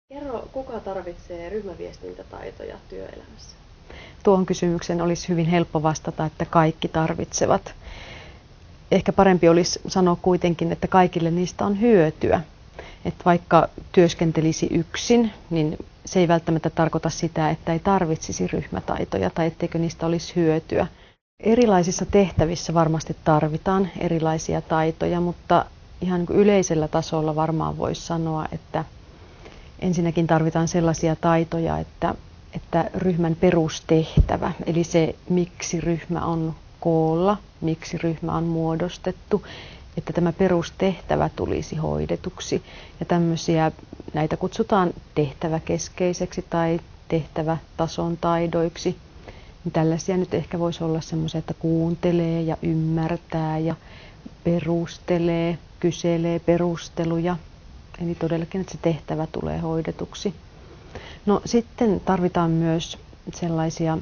Kerro, kuka tarvitsee ryhmäviestintätaitoja työelämässä? Tuohon kysymykseen olisi hyvin helppo vastata, että kaikki tarvitsevat. Ehkä parempi olisi sanoa kuitenkin, että kaikille niistä on hyötyä. Että vaikka työskentelisi yksin, niin se ei välttämättä tarkoita sitä, että ei tarvitsisi ryhmätaitoja tai etteikö niistä olisi hyötyä. Erilaisissa tehtävissä varmasti tarvitaan erilaisia taitoja, mutta ihan yleisellä tasolla varmaan voisi sanoa, että ensinnäkin tarvitaan sellaisia taitoja, että ryhmän perustehtävä, eli se miksi ryhmä on koolla, miksi ryhmä on muodostettu, että tämä perustehtävä tulisi hoidetuksi. Ja näitä kutsutaan tehtäväkeskeiseksi tai tehtävätason taidoiksi. Tällaisia nyt ehkä voisi olla semmoisia, että kuuntelee ja ymmärtää ja perustelee, kyselee perusteluja. Eli todellakin, että se tehtävä tulee hoidetuksi. No sitten tarvitaan myös sellaisia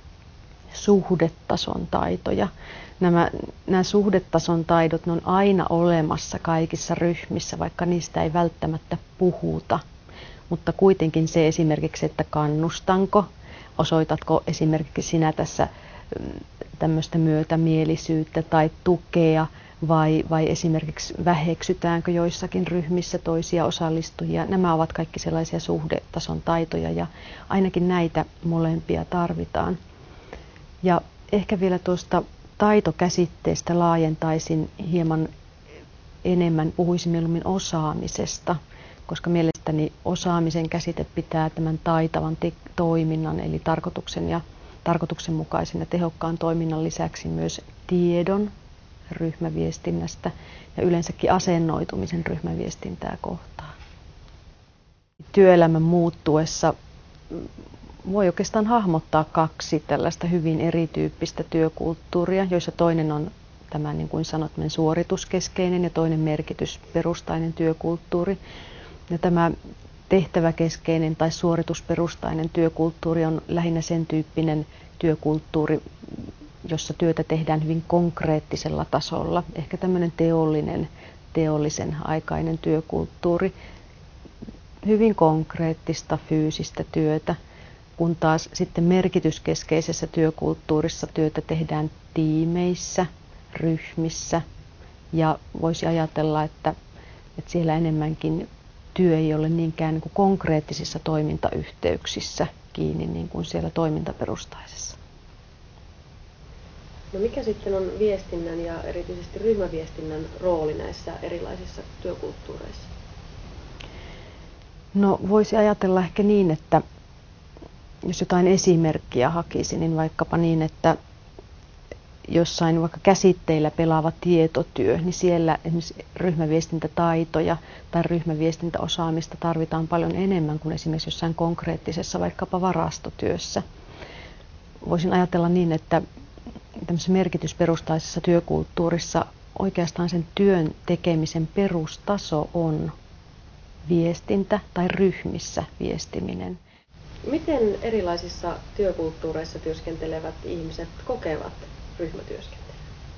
suhdetason taitoja. Nämä suhdetason taidot ne on aina olemassa kaikissa ryhmissä, vaikka niistä ei välttämättä puhuta. Mutta kuitenkin se esimerkiksi, että kannustanko, osoitatko esimerkiksi sinä tässä tämmöistä myötämielisyyttä tai tukea, vai esimerkiksi väheksytäänkö joissakin ryhmissä toisia osallistujia. Nämä ovat kaikki sellaisia suhdetason taitoja ja ainakin näitä molempia tarvitaan. Ja ehkä vielä tuosta taitokäsitteestä laajentaisin hieman enemmän, puhuisin mieluummin osaamisesta, koska mielestäni osaamisen käsite pitää tämän taitavan toiminnan eli tarkoituksenmukaisen ja tehokkaan toiminnan lisäksi myös tiedon ryhmäviestinnästä ja yleensäkin asennoitumisen ryhmäviestintää kohtaan. Työelämän muuttuessa voi oikeastaan hahmottaa kaksi tällaista hyvin erityyppistä työkulttuuria, joissa toinen on tämä, niin kuin sanot, suorituskeskeinen ja toinen merkitysperustainen työkulttuuri. Ja tämä tehtäväkeskeinen tai suoritusperustainen työkulttuuri on lähinnä sen tyyppinen työkulttuuri, jossa työtä tehdään hyvin konkreettisella tasolla. Ehkä tämmöinen teollisen aikainen työkulttuuri. Hyvin konkreettista fyysistä työtä, kun taas sitten merkityskeskeisessä työkulttuurissa työtä tehdään tiimeissä, ryhmissä. Ja voisi ajatella, että siellä enemmänkin työ ei ole niinkään niin kuin konkreettisissa toimintayhteyksissä kiinni niin kuin siellä toimintaperustaisessa. No mikä sitten on viestinnän ja erityisesti ryhmäviestinnän rooli näissä erilaisissa työkulttuureissa? No voisi ajatella ehkä niin, että jos jotain esimerkkiä hakisi, niin vaikkapa niin, että jossain vaikka käsitteillä pelaava tietotyö, niin siellä esimerkiksi ryhmäviestintätaitoja tai ryhmäviestintäosaamista tarvitaan paljon enemmän kuin esimerkiksi jossain konkreettisessa vaikkapa varastotyössä. Voisin ajatella niin, että tämmöisessä merkitysperustaisessa työkulttuurissa oikeastaan sen työn tekemisen perustaso on viestintä tai ryhmissä viestiminen. Miten erilaisissa työkulttuureissa työskentelevät ihmiset kokevat ryhmätyöskentelyä?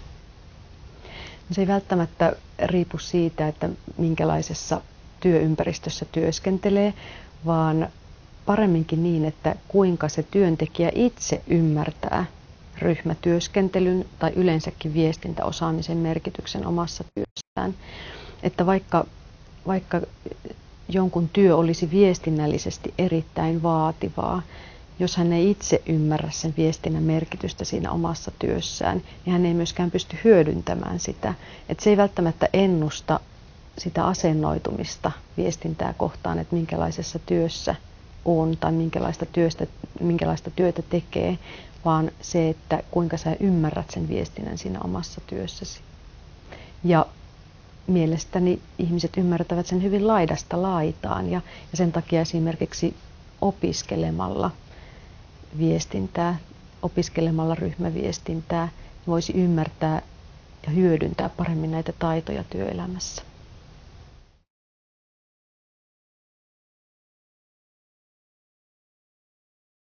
Se ei välttämättä riipu siitä, että minkälaisessa työympäristössä työskentelee, vaan paremminkin niin, että kuinka se työntekijä itse ymmärtää ryhmätyöskentelyn tai yleensäkin viestintäosaamisen merkityksen omassa työssään. Että vaikka jonkun työ olisi viestinnällisesti erittäin vaativaa, jos hän ei itse ymmärrä sen viestinnän merkitystä siinä omassa työssään, niin hän ei myöskään pysty hyödyntämään sitä. Että se ei välttämättä ennusta sitä asennoitumista viestintää kohtaan, että minkälaisessa työssä on tai minkälaista työtä tekee, vaan se, että kuinka sä ymmärrät sen viestinnän siinä omassa työssäsi. Ja mielestäni ihmiset ymmärtävät sen hyvin laidasta laitaan ja sen takia esimerkiksi opiskelemalla viestintää, opiskelemalla ryhmäviestintää voisi ymmärtää ja hyödyntää paremmin näitä taitoja työelämässä.